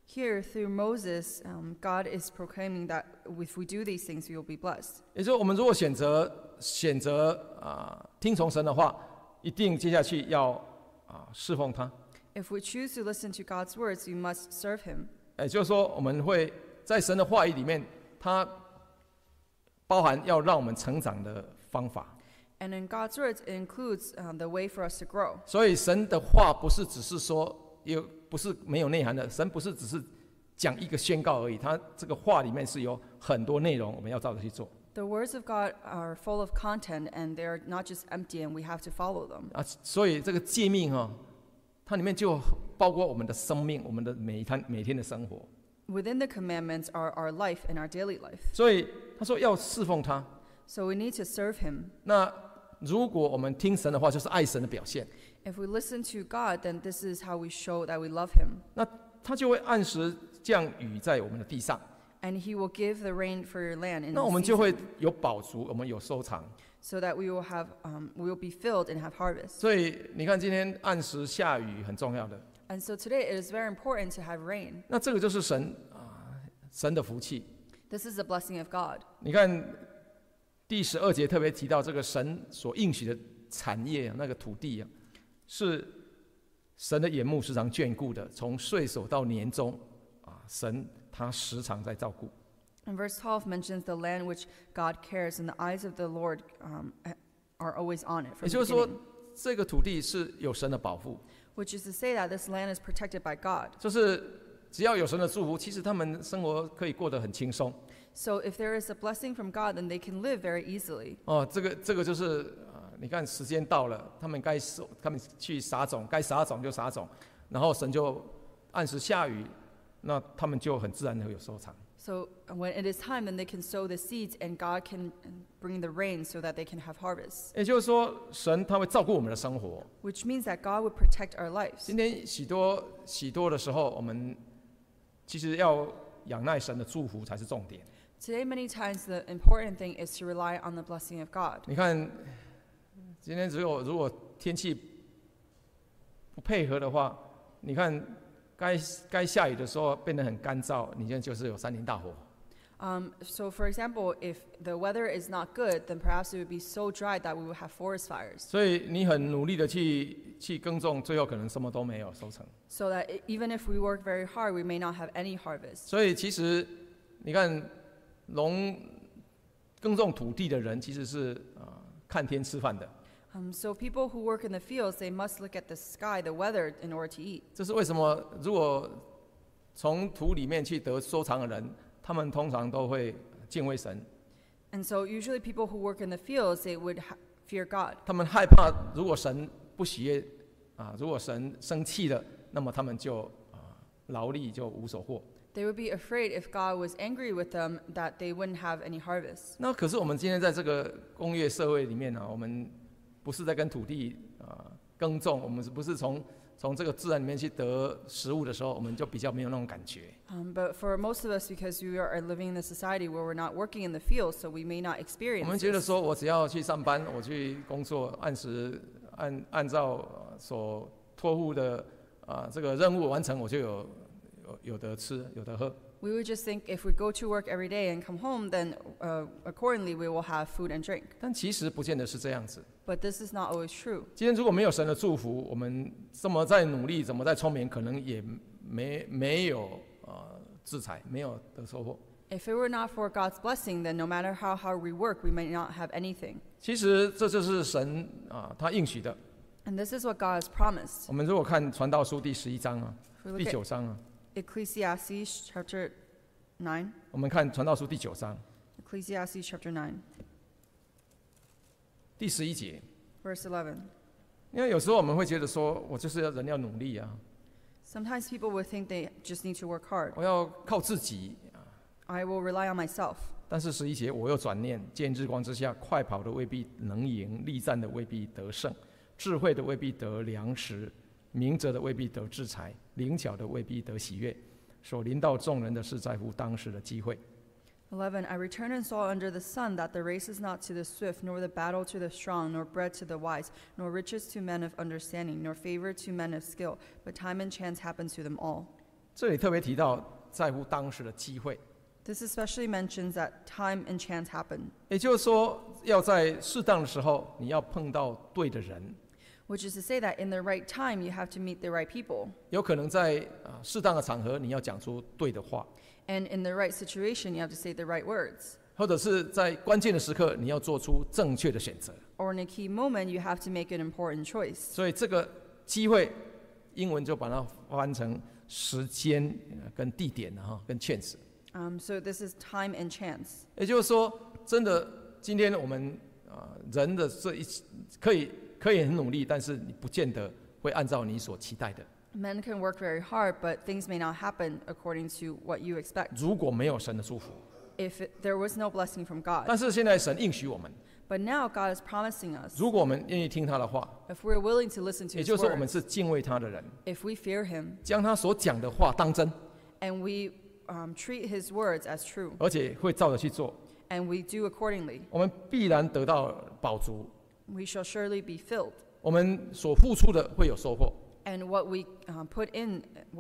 Here, through Moses, God is proclaiming that if we do these things, we will be blessed. 也就是我们如果选择听从神的话，一定接下去要侍奉他。 If we choose to listen to God's words, we must serve Him. 也就是说，我们会在神的话语里面，它包含要让我们成长的方法。 And in God's words, it includes the way for us to grow. 所以神的话不是只是说，也不是没有内涵的。神不是只是讲一个宣告而已，它这个话里面是有很多内容，我们要照着去做。 The words of God are full of content, and they're not just empty, and we have to follow them. 所以这个诫命它里面就包括我们的生命，我们的每天的生活。 Within the commandments are our life and our daily life. 所以他说要侍奉他。 So we need to serve Him. 那如果我们听神的话，就是爱神的表现。 If we listen to God, then this is how we show that we love Him. 那他就会按时降雨在我们的地上。 And He will give the rain for your land in 那我 the 们就会 season, 有饱足，我们有收藏。 so that we will be filled and have harvest. 所以你看，今天按时下雨很重要的。 And so today it is very important to have rain. 那这个就是神的福气。 This is the blessing of God. 你看第12节特别提到这个神所应许的产业，那个土地是神的眼目时常眷顾的，从岁首到年终神他时常在照顾。 And verse 12 mentions the land which God cares, and the eyes of the Lord are always on it 也 from 就 the 是说， beginning. 这个土地是有神的保护， Which is to say that this land is protected by God. 就是只要有神的祝福，其实他们生活可以过得很轻松。 So if there is a blessing from God, then they can live very easily. 这个就是你看时间到了，他们去撒种，该撒种就撒种，然后神就按时下雨，那他们就很自然的有收藏。 So when it is time, then they can sow the seeds, and God can bring the rain so that they can have harvest. 也就是说，神他会照顾我们的生活。 Which means that God would protect our lives. 今天许多的时候，我们其实要仰赖神的祝福才是重点。 Today, many times, the important thing is to rely on the blessing of God. 你看，今天如果天气不配合的话，你看该下雨的时候变得很干燥，你现在就是有山林大火。 So, for example, if the weather is not good, then perhaps it would be so dry that we would have forest fires. 所以你很努力的去耕种，最后可能什么都没有收成。 So that even if we work very hard, we may not have any harvest. 所以其实你看，耕种土地的人其实是看天吃饭的。 So people who work in the fields, they must look at the sky, the weather, in order to eat. 这是为什么？如果从土里面去得收藏的人，他们通常都会敬畏神。 And so usually people who work in the fields, they would fear God. 他们害怕，如果神不喜悦如果神生气了，那么他们就劳力就无所获。 They would be afraid if God was angry with them that they wouldn't have any harvest. 那可是我们今天在这个工业社会里面呢，我们不是在跟土地耕种，我们不是从这个自然里面去得食物的时候，我们就比较没有那种感觉。 But for most of us, because we are living in a society where we're not working in the field, so we may not 我 experience 们觉得 this. 说，我只要去上班，我去工作，按照所托付的这个任务完成，我就有得吃，有得喝。 We would just think if we go to work every day and come home, then accordingly we will have food and drink. 但其实不见得是这样子。 But this is not always true. 今天如果没有神的祝福，我们怎么再努力，怎么再聪明，可能也没有自财，没有得收获。 If it were not for God's blessing, then no matter how hard we work, we may not have anything. 其实这就是神他应许的。 And this is what God has promised. 我们如果看传道书第11章 If we 第 look 9章 Ecclesiastes chapter 9. 我们看传道书第9章 Ecclesiastes chapter 9, 第11节。 verse 11. 因为有时候我们会觉得说，我就是人要努力啊， Sometimes people would think they just need to work hard. 我要靠自己。 I will rely on myself. 但是11节我又转念，见日光之下，快跑的未必能赢，力战的未必得胜，智慧的未必得粮食，明哲的未必得智财，灵巧的未必得喜悦。所临到众人的是在乎当时的机会。 11. I returned and saw under the sun that the race is not to the swift, nor the battle to the strong, nor bread to the wise, nor riches to men of understanding, nor favor to men of skill, but time and chance happen to them all. 这里特别提到在乎当时的机会， This especially mentions that time and chance happen, 也就是说，要在适当的时候，你要碰到对的人。 which is to say that in the right time you have to meet the right people, 有可能在适当的场合，你要讲出对的话， and in the right situation you have to say the right words, 或者是在关键的时刻，你要做出正确的选择。 or in a key moment you have to make an important choice. 所以这个机会，英文就把它翻成时间跟地点跟 chance。 So this is time and chance. 也就是说，真的，今天我们人的可以很努力，但是你不见得会按照你所期待的。 Men can work very hard, but things may not happen according to what you expect 如果没有神的祝福， if there was no blessing from God. 但是现在神应许我们， But now God is promising us, 如果我们愿意听他的话， if we're willing to listen to 也 His 就是说我们 words, 是敬畏他的人， if we fear Him, 将他所讲的话当真， and we treat His words as true, 而且会照着去做， and we do accordingly, 我们必然得到饱足， we shall surely be filled. 我们所付出的会有收获。 And what we put in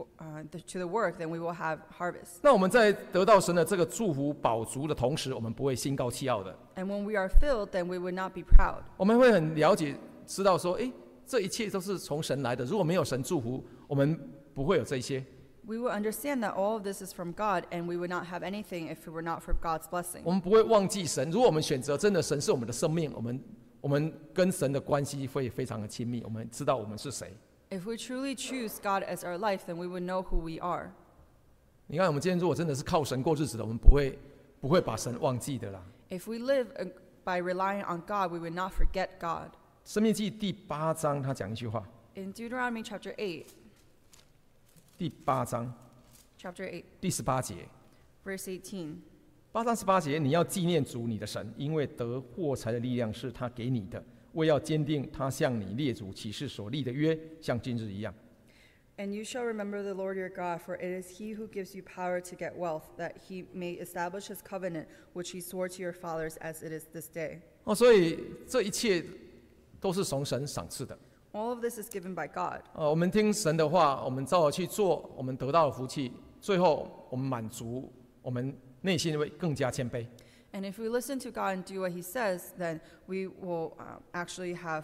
to the work, then we will have harvest. 那我们在得到神的这个祝福饱足的同时，我们不会心高气傲的， And when we are filled, then we would not be proud. 我们会很了解知道说，这一切都是从神来的。如果没有神祝福，我们不会有这些。 We will understand that all of this is from God, and we would not have anything if it were not for God's blessing. 我们不会忘记神。如果我们选择真的神是我们的生命，我们跟神的关系会非常的亲密。我们知道我们是谁。 If we truly choose God as our life, then we would know who we are. 你看，我们今天如果真的是靠神过日子的，我们不会把神忘记的啦。 If we live by relying on God, we would not forget God. 申命记第8章，他讲一句话， In Deuteronomy chapter 8, 第8章 chapter 8, 第18节。 verse 18. 8章18节，你要纪念主你的神，因为得获财的力量是他给你的，为要坚定他向你列祖起誓所立的约，像今日一样。 And you shall remember the Lord your God, for it is He who gives you power to get wealth, that He may establish His covenant, which He swore to your fathers, as it is this day. 所以这一切都是从神赏赐的。 All of this is given by God. 我们听神的话，我们照着去做，我们得到了福气，最后我们满足，我们内心会更加谦卑。 And if we listen to God and do what He says, then we will actually have,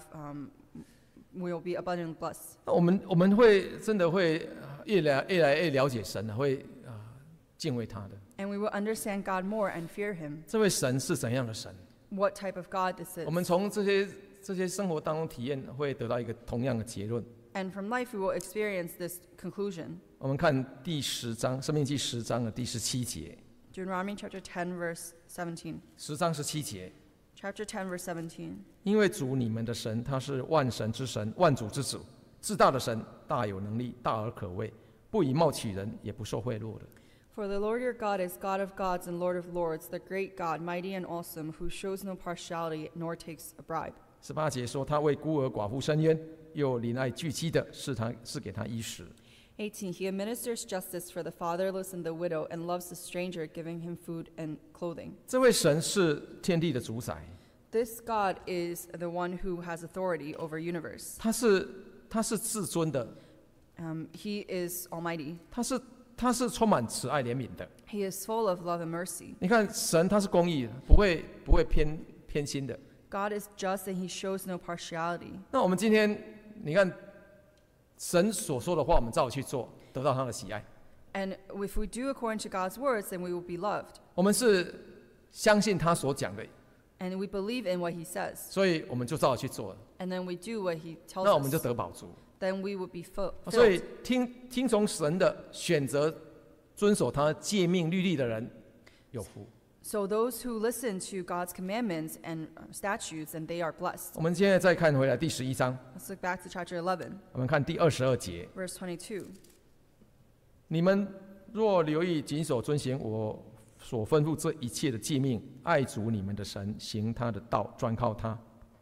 we will be abundantly blessed. 那我们会真的会越来越了解神了，会敬畏他的。 And we will understand God more and fear Him. 这位神是怎样的神？ What type of God this is. 我们从这些生活当中体验，会得到一个同样的结论。 And from life we will experience this conclusion. 我们看第10章，《申命记》10章的第17节。 Deuteronomy chapter 10, verse 17. 10章17节， Chapter 10, verse 17. 因为主你们的神，他是万神之神，万主之主，至大的神，大有能力，大而可畏，不以貌取人，也不受贿赂的。 For the Lord your God is God of gods and Lord of lords, the great God, mighty and awesome, who shows no partiality nor takes a bribe. 18节说，他为孤儿寡妇伸冤，又怜爱拒妻的，是给他衣食。 18. He administers justice for the fatherless and the widow, and loves the stranger, giving him food and clothing. 这位神是天地的主宰， This God is the one who has authority over universe. 他是至尊的， He is almighty. 他是充满慈爱怜悯的。 He is full of love and mercy. 你看，神他是公义的，不会偏心的。 God is just and He shows no partiality. 那我们今天，你看，神所说的话，我们照去做，得到他的喜爱。 And if we do according to God's words, then we will be loved. 我们是相信他所讲的， And we believe in what He says. 所以我们就照去做了， And then we do what He tells 那我们就 us. 得饱足。 Then we would be filled. 所以听从神的，选择遵守他诫命律例的人，有福。 So those who listen to God's commandments and statutes, and they are blessed. 我们现在再看回来第11章， Let's look back to chapter 11, 我们看第22节。 verse 22. 你们若留意谨守遵行我所吩咐这一切的诫命，爱主你们的神，行他的道，专靠他。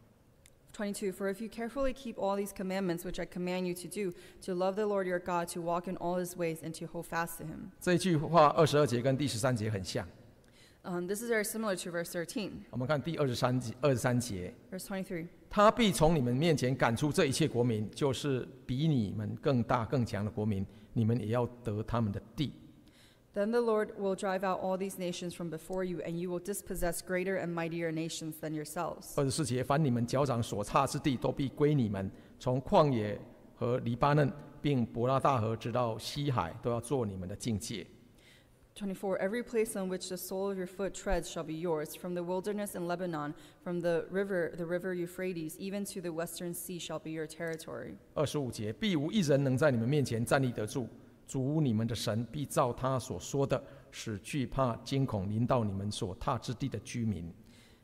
22. For if you carefully keep all these commandments which I command you to do, to love the Lord your God, to walk in all His ways, and to hold fast to Him. 这一句话22节跟第13节很像。 This is very similar to verse 13, 我们看第23节， verse 23. 他必从你们面前赶出这一切国民，就是比你们更大更强的国民，你们也要得他们的地。 Then the Lord will drive out all these nations from before you, and you will dispossess greater and mightier nations than yourselves. 24节，凡你们脚掌所踏之地，都必归你们。从旷野和黎巴嫩，并伯拉大河，直到西海，都要做你们的境界。 24. Every place on which the sole of your foot treads shall be yours, from the wilderness in Lebanon, from the river Euphrates, even to the western sea shall be your territory. 25节，必无一人能在你们面前站立得住。主你们的神必照他所说的，使惧怕惊恐临到你们所踏之地的居民。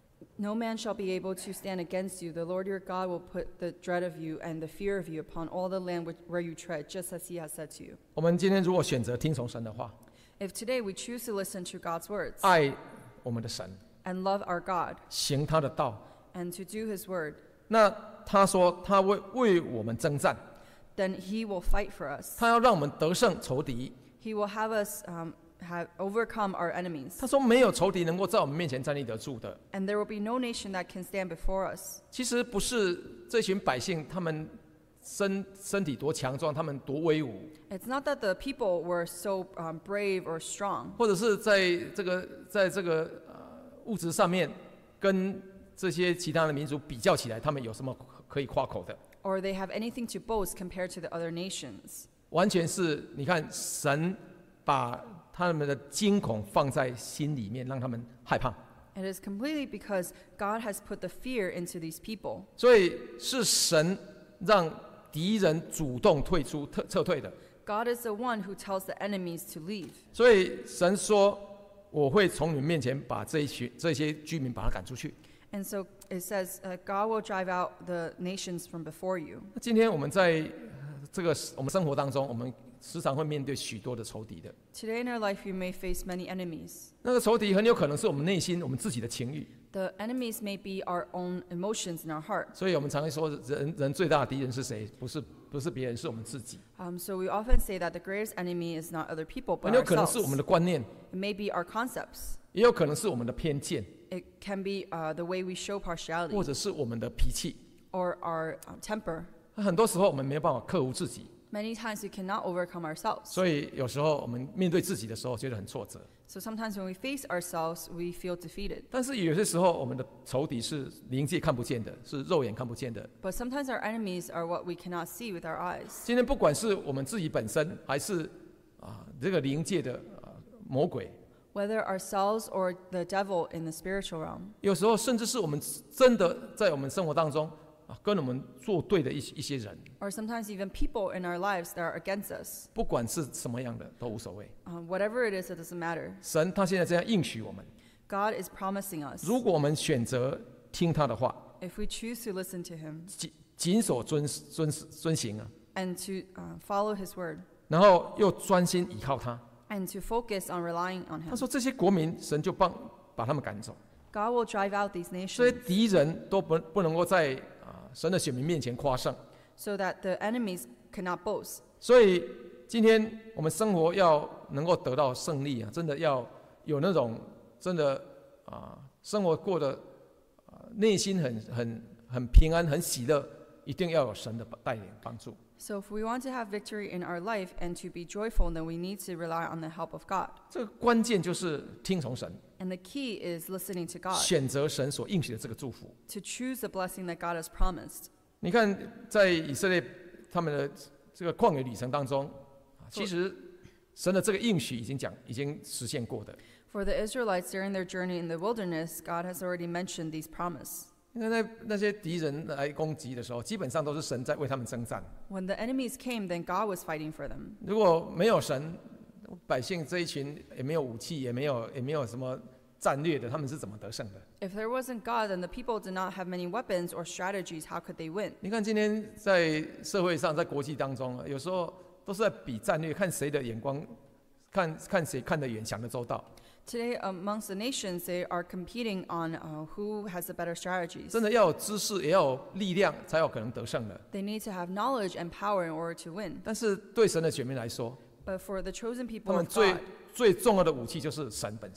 No man shall be able to stand against you. The Lord your God will put the dread of you and the fear of you upon all the land where you tread, just as he has said to you. 我们今天如果选择听从神的话， If today we choose to listen to God's words 爱我们的神， and love our God 行他的道， and to do his word, 那他说他会为我们征战， then he will fight for us. 他要让我们得胜仇敌。 He will have us have overcome our enemies. 他说没有仇敌能够在我们面前站立得住的。 And there will be no nation that can stand before us. 其实不是这群百姓他们身体多强壮，他们多威武， It's not that the people were so brave or strong, 或者是在这个物质上面跟这些其他的民族比较起来，他们有什么可以夸口的？ or they have anything to boast compared to the other nations. 完全是你看神把他们的惊恐放在心里面，让他们害怕。 It is completely because God has put the fear into these people. 所以是神让敌人主动退出、撤退的。 God is the one who tells the enemies to leave. 所以神说：“我会从你们面前把这些居民把他赶出去。” And so it says, God will drive out the nations from before you. 今天我们在我们生活当中，我们时常会面对许多的仇敌的。 Today in our life, you may face many enemies. 那个仇敌很有可能是我们内心、我们自己的情欲。 The enemies may be our own emotions in our heart. 所以我们常会说，人最大的敌人是谁？不是别人，是我们自己。 So we often say that the greatest enemy is not other people, 很 but 有可能是我 ourselves. 们的观念， It may be our concepts. 也有可能是我们的偏见， It can be the way we show 或 partiality 者是我们的脾气。 or our temper. 很多时候我们没有办法克服自己， Many times we cannot overcome ourselves. 所以有时候我们面对自己的时候觉得很挫折。 So sometimes when we face ourselves, we feel defeated. 但是有些时候我们的仇敌是灵界看不见的，是肉眼看不见的。 But sometimes our enemies are what we cannot see with our eyes. 今天不管是我们自己本身，还是这个灵界的魔鬼， Whether ourselves or the devil in the spiritual realm, 有时候甚至是我们真的在我们生活当中跟我们作对的一些人， or sometimes even people in our lives that are against us. 不管是什么样的都无所谓。 Whatever it is, it doesn't matter. 神他现在这样应许我们， God is promising us. 如果我们选择听他的话， If we choose to listen to him 谨守遵行 and to follow his word 然后又专心倚靠他。 and to focus on relying on 他 him, 说这些国民，神就把他们赶走， God will drive out these 这些 nations 敌人都不能够在神的选民面前夸胜。 so that the enemies cannot boast. 所以今天我们生活要能够得到胜利真的要有那种真的生活过得内心很平安、很喜乐，一定要有神的带领帮助。 So if we want to have victory in our life and to be joyful, then we need to rely on the help of God. 这个关键就是听从神， And the key is listening to God, 选择神所应许的这个祝福。 to choose the blessing that God has promised. 你看，在以色列他们的这个旷野旅程当中，其实神的这个应许已经实现过的。 For the Israelites during their journey in the wilderness, God has already mentioned these promises. 因为那些敌人来攻击的时候，基本上都是神在为他们征战。 When the enemies came, then God was fighting for them. 如果没有神，百姓这一群也没有武器，也没有什么战略的，他们是怎么得胜的？ If there wasn't God, then the people did not have many weapons or strategies. How could they win? 你看今天在社会上，在国际当中，有时候都是在比战略，看谁的眼光，看谁看得远，想得周到。 Today, amongst the nations, they are competing on who has the better strategies. 真的要有知识，也要有力量，才有可能得胜的。 They need to have knowledge and power in order to win. 但是对神的选民来说， But for the chosen 他 people 们 of God, 最重要的武器就是神本身。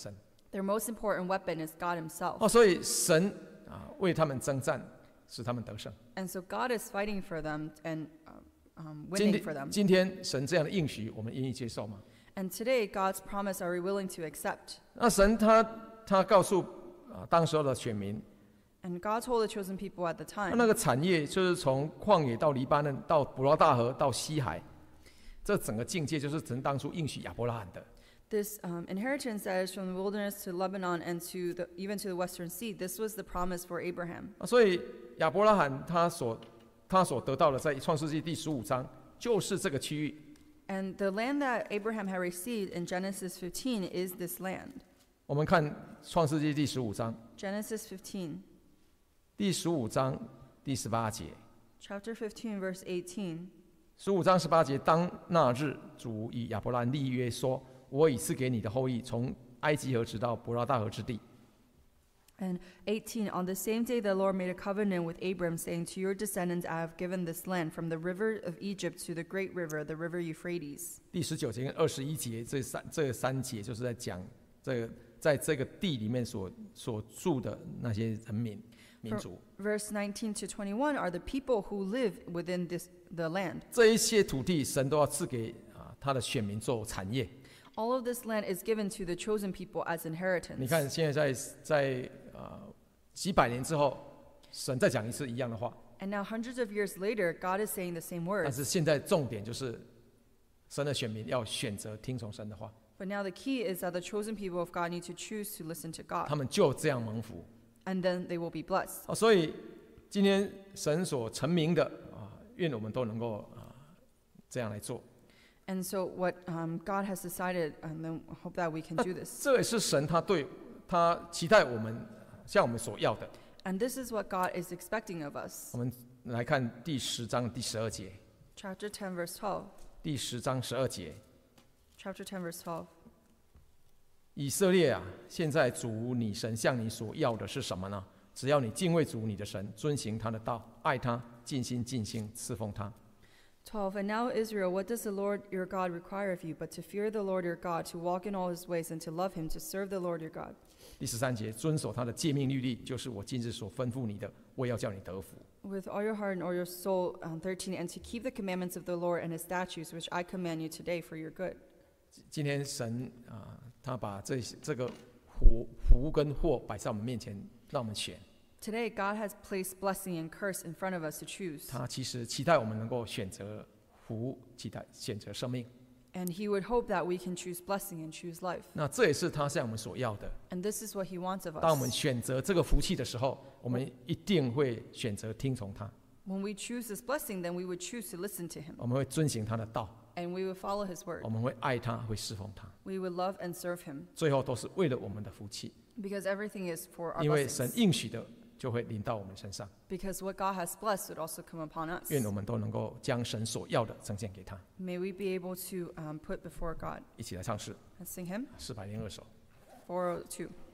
Their most important weapon is God himself. 所以神为他们征战，使他们得胜。 And so God is fighting for them and winning for them. 今天神这样的应许，我们愿意接受吗？ And today, God's promise, are we willing to accept? 那神他告诉当时候的选民， And God told the chosen people at the 那 time, 个产业就是从旷野到黎巴嫩，到伯拉大河，到西海，这整个境界就是神当初应许亚伯拉罕的。 this inheritance that is from the wilderness to Lebanon and even to the western sea, this was the promise for Abraham. 所以亚伯拉罕他所得到的，在创世纪第15章，就是这个区域。 And the land that Abraham had received in Genesis 15 is this land. 我们看创世纪第15章， Genesis 15, 第15章第18节。 chapter 15, verse 18. 15章18节，当那日，主以亚伯兰立约说：“我已赐给你的后裔，从埃及河直到伯拉大河之地。” And 18, on the same day the Lord made a covenant with Abram, saying, To your descendants I have given this land, from the river of Egypt to the great river, the river Euphrates. 第19节跟21节，这三节就是在讲在这个地里面所住的那些人民族。 Verse 19 to 21 are the people who live within the land. 这一些土地，神都要赐给他的选民做产业。 All of this land is given to the chosen people as 你 inheritance. 看，现在在几百年之后，神再讲一次一样的话， And now hundreds of years later, God is saying the same 但 words. 是现在重点就是神的选民要选择听从神的话， But now the key is that the chosen people of God need to choose to listen to 他 God. 们就这样蒙福。 And then they will be blessed. 所以今天神所成名的愿我们都能够这样来做。 And so what God has decided, and then I hope that we can do this. 这也是神他期待我们像我们所要的。 And this is what God is expecting of us. 我们来看第10章第12节， Chapter 10, verse 12. 第10章12节， Chapter 10, verse 12. 以色列啊，现在主你神向你所要的是什么呢？只要你敬畏主你的神，遵行他的道，爱他，尽心尽性侍奉他。 12. And now, Israel, what does the Lord your God require of you, but to fear the Lord your God, to walk in all his ways, and to love him, to serve the Lord your God? 第13节，遵守他的诫命律例，就是我今日所吩咐你的，我也要叫你得福。 With all your heart and all your soul. 13. And to keep the commandments of the Lord and his statutes, which I command you today for your good. 今天神他把这个福跟祸摆在我们面前，让我们选。 Today, God has placed blessing and curse in front of us to choose. 他其实期待我们能够选择福，选择生命。 And he would hope that we can choose blessing and choose life. 那这也是他向我们所要的。 And this is what he wants of 当我们 us. 选择这个福气的时候，我们一定会选择听从他， When we choose this blessing, then we would choose to listen to him. 我们会遵行他的道， And we would follow his word. 我们会爱他，会侍奉他， We would love and serve him. 最后都是为了我们的福气， Because everything is for our 因为神 blessings. 应许的就会临到我们身上。 Because what God has blessed would also come upon us. 愿我们都能够将神所要的呈现给他。 May we be able to put before God. 一起来唱诗 Let's sing him. 402首。 402.